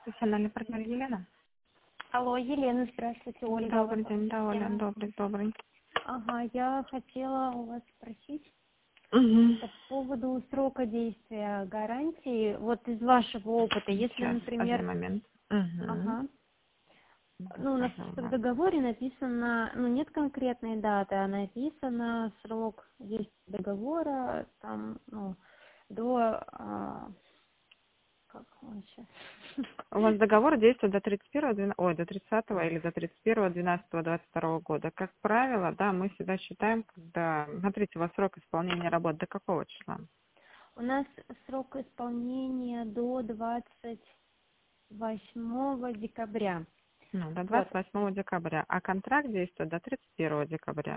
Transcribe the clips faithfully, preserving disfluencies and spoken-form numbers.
Профессиональный партнер Елена. Алло, Елена, здравствуйте, Ольга. Добрый Вот день, да, Оля, я- добрый, добрый. Ага, я хотела у вас спросить Угу. по поводу срока действия гарантии. Вот из вашего опыта, если, Сейчас, один например, момент. Угу. ага, ну, у нас Скажу в вас. договоре написано, ну, нет конкретной даты, а написано срок действия договора, там, ну, до, а, как он сейчас? У вас договор действует до тридцать первого, двенадцатого, ой, до тридцатого или до тридцать первого, двенадцатого, двадцать второго года. Как правило, да, мы всегда считаем, когда, смотрите, у вас срок исполнения работ до какого числа? У нас срок исполнения до двадцать восьмого декабря. Ну, до Вот. двадцать восьмого декабря, а контракт действует до тридцать первого декабря.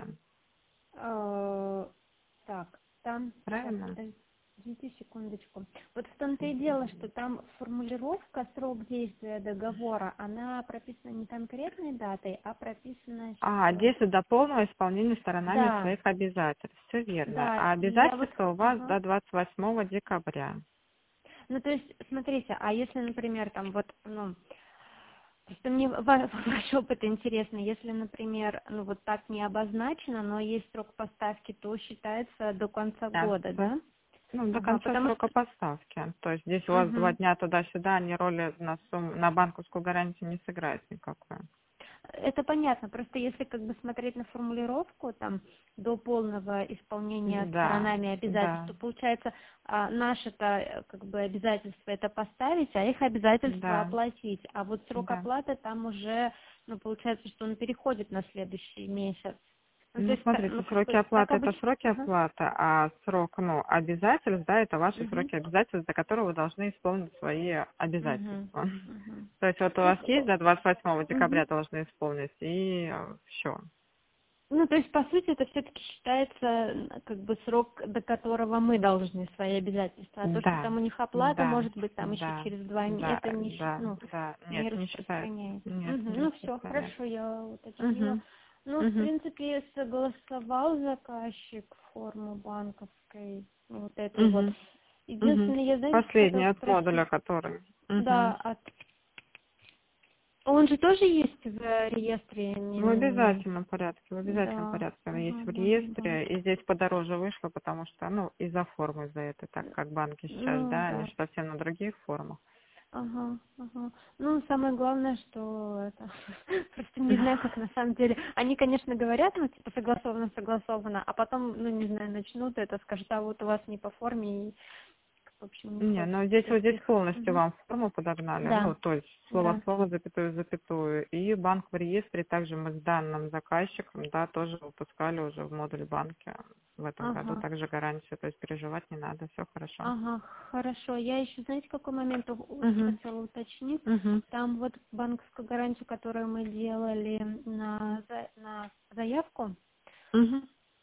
Э, Так, там, сейчас, Правильно? подождите секундочку. Вот в том-то и дело, что там формулировка срок действия договора, она прописана не конкретной датой, а прописана А, сейчас. действует до полного исполнения сторонами Да, своих обязательств. Все верно. да, А и я вот, обязательства у вас ага. до двадцать восьмого декабря. Ну, то есть, смотрите, а если, например, там вот, ну, просто мне ва- ваш опыт интересный. Если, например, ну вот так не обозначено, но есть срок поставки, то считается до конца Да, года, да. да? Ну, до Ага, конца потому срока что... поставки. То есть здесь у вас два Мгм. дня туда-сюда, они роли на, сумм- на банковскую гарантию не сыграют никакой. Это понятно, просто если как бы смотреть на формулировку там до полного исполнения Да, сторонами обязательств, да, то получается а, наше-то э, как бы обязательство это поставить, а их обязательство да, оплатить. А вот срок да. оплаты там уже, ну, получается, что он переходит на следующий месяц. Ну, то Ну, есть, та- смотрите, ну, как сроки бы, так оплаты это обычно. сроки Ага. оплаты, а срок, ну, обязательств, да, это ваши Мгм. сроки обязательств, до которого вы должны исполнить свои Мгм. обязательства. Мгм. То есть вот у Ну, вас к- есть до двадцать восьмого мгм. декабря должны исполнить, и все. Ну, то есть, по сути, это все-таки считается м, как бы срок, до которого мы должны свои обязательства. А то, что Да, там у них оплата да, может быть там еще да, через два месяца, да, это не, щи- да, ну, да, не нет, не считается. распространяется. Нет, Мгм. не Ну, все, распространяется. хорошо, я уточнила. Угу, Ну, в угу, принципе, согласовал заказчик форму банковской, вот эту вот. угу, угу. Единственное, я, знаете, что хотела Последний от модуля, спросить. который. Угу. Да, от... он же тоже есть в реестре? Не, В не- обязательном порядке, в обязательном Да, порядке она есть ага, в да, да, да. реестре, и здесь подороже вышло, потому что, ну, из-за формы, из-за этой, так как банки сейчас, Ну, да, они да. же совсем на других формах. Ага, ага. Ну, самое главное, что это просто не знаю, как на самом деле. Они, конечно, говорят, ну, типа, согласовано, согласовано, а потом, ну, не знаю, начнут это, скажут, а вот у вас не по форме, и, в общем, не Не, хочется ну здесь вот здесь всяких. полностью Мгм. вам форму подогнали, ну, Да, то есть слово в да. слово, запятую в запятую. И банк в реестре, также мы с данным заказчиком, да, тоже выпускали уже в модуль банки в этом году, Ага, также гарантию, то есть переживать не надо, все хорошо. ага, хорошо. Я еще, знаете, какой момент у- Угу, хотела уточнить? угу, Там вот банковскую гарантию, которую мы делали на, за- на заявку, угу.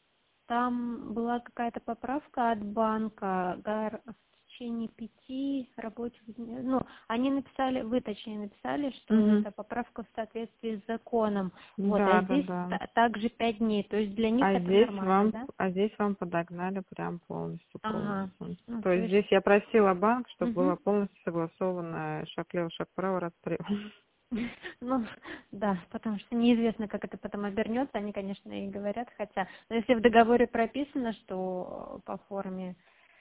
там была какая-то поправка от банка гар- в течение пяти рабочих дней. Ну, они написали, вы точнее написали, что Угу. это поправка в соответствии с законом. Вот, а Да, да, здесь да. та- также пять дней. То есть для них А это здесь нормально, вам, да? а здесь вам подогнали прям полностью, Ага. полностью. Ну, То то есть есть, здесь я просила банк, чтобы было мгм. полностью согласовано шаг лево, шаг право, расстрел. Ну, да, потому что неизвестно, как это потом обернется. Они, конечно, и говорят, хотя, но если в договоре прописано, что по форме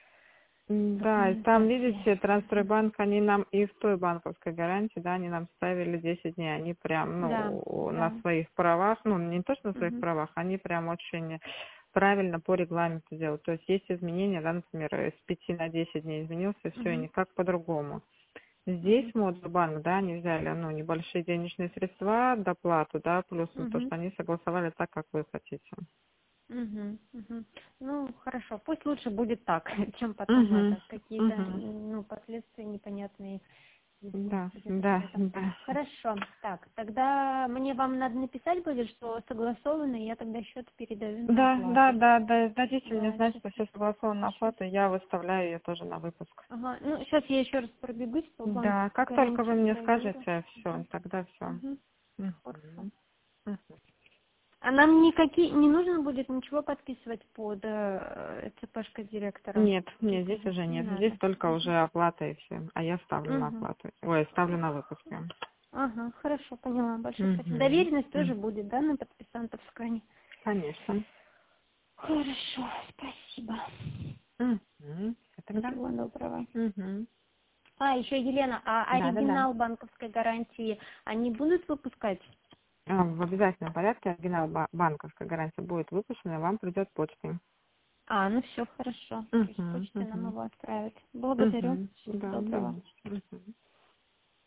Да, и там, документации. видите, Трансстройбанк, они нам и в той банковской гарантии, да, они нам ставили десять дней, они прям, Да, ну, на да. своих правах, ну, не то, что на своих Мгм. правах, они прям очень правильно по регламенту делают. То есть есть изменения, да, например, с пяти на десять дней изменился, все, и Мгм. никак по-другому. Здесь Мгм. Модульбанк, да, они взяли, ну, небольшие денежные средства, доплату, да, плюс ну, то, Мгм. что они согласовали так, как вы хотите. Мгм. Мгм. Ну, хорошо. Пусть лучше будет так, чем потом Угу, это какие-то угу. ну, последствия непонятные, если Да, где-то да, что-то. да. Хорошо. Так, тогда мне вам надо написать будет, что согласовано, и я тогда счет передаю на Да, да, оплату. да, да, дадите мне Да, знать, сейчас. что все согласовано на Сейчас. оплату, я выставляю ее тоже на выпуск. Ага. Ну, сейчас я еще раз пробегусь по Да, банковской как только вы гарантии, мне проверю. скажете, все, Мгм. тогда все. Мгм. Хорошо. А нам никакие, не нужно будет ничего подписывать под э, ЦПшкой директора? Нет, нет, здесь уже Не нет. надо. Здесь только уже оплата и все. А я ставлю на Угу. оплату. Ой, ставлю на выпуск. Ага, хорошо, поняла. Большое спасибо. Угу. Доверенность тоже будет, да, на подписантов скане? Конечно. Хорошо, спасибо. Угу. Все тогда. Всего доброго. Угу. А, еще, Елена, а Да, да, да. оригинал банковской гарантии они будут выпускать? А, В обязательном порядке оригинал ба- банковской гарантии будет выпущен, и вам придет почтой. А, ну все, хорошо. То есть Угу, почтой нам угу, его отправят. Благодарю. угу. Всего Да, доброго. конечно. Угу.